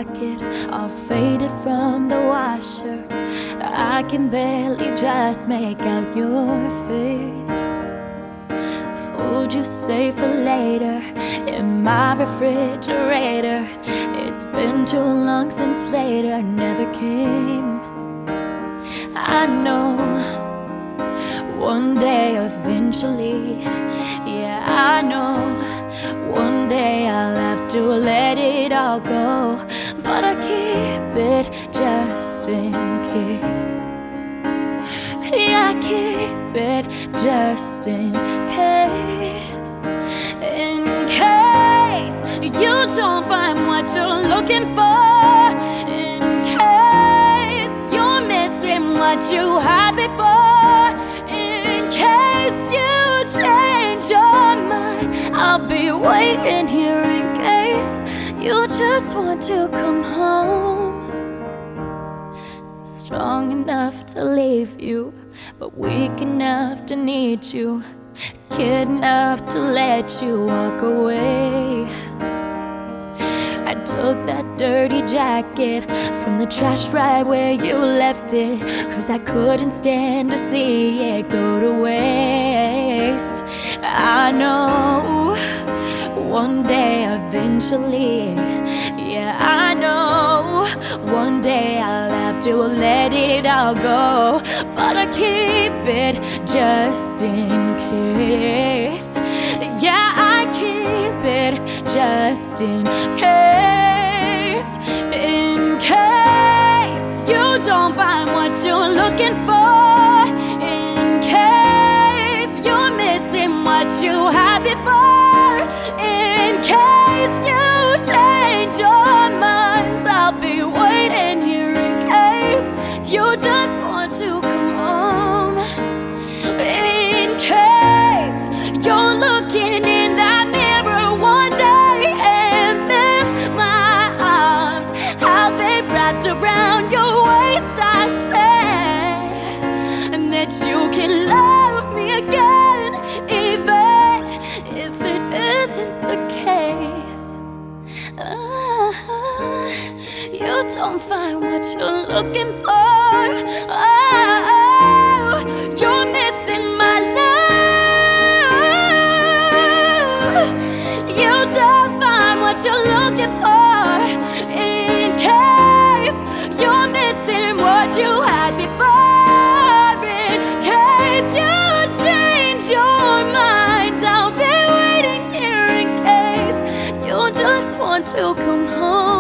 pocket, all faded from the washer. I can barely just make out your face. Food you save for later in my refrigerator. It's been too long since later never came. I know one day eventually, yeah, I know one day I'll have to let it all go, but I keep it just in case. Yeah, I keep it just in case. In case you don't find what you're looking for. In case you're missing what you had before. In case you change your mind, I'll be waiting here in case you just want to come home. Strong enough to leave you, but weak enough to need you. Kid enough to let you walk away. I took that dirty jacket from the trash right where you left it, 'cause I couldn't stand to see it go to waste. I know one day eventually, yeah, I know one day I'll have to let it all go, but I keep it just in case. Yeah, I keep it just in case. In case you don't find what you're looking for. In case you're missing what you had before. In case you change your mind, I'll be waiting here in case you just want to come home. In case you're looking in that mirror one day and miss my arms, how they wrapped around your waist, I say, and that you can love me again, even if it isn't the case. You don't find what you're looking for. Oh, you're missing my love. You don't find what you're looking for. In case you're missing what you had before. In case you change your mind, I'll be waiting here in case you just want to come home.